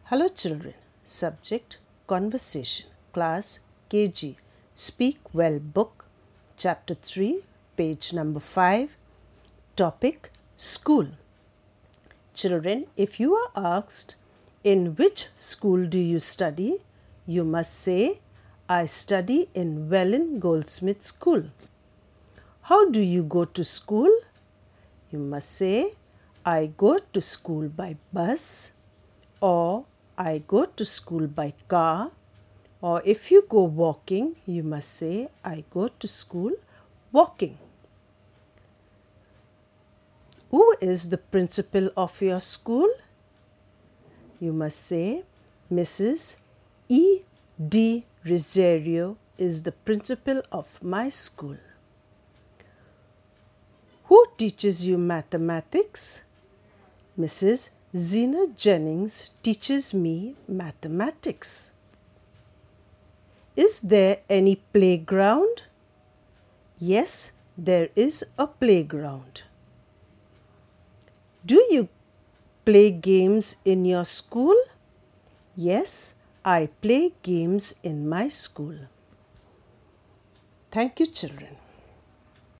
Hello children. Subject Conversation. Class KG. Speak Well book. Chapter 3, page number 5. Topic School. Children, if you are asked, in which school do you study? You must say, I study in Welland Goldsmith School. How do you go to school? You must say, I go to school by bus, or I go to school by car, or if you go walking, you must say, I go to school walking. Who is the principal of your school? You must say, Mrs. E. D. Rosario is the principal of my school. Who teaches you mathematics? Mrs. Zena Jennings teaches me mathematics. Is there any playground? Yes, there is a playground. Do you play games in your school? Yes, I play games in my school. Thank you, children.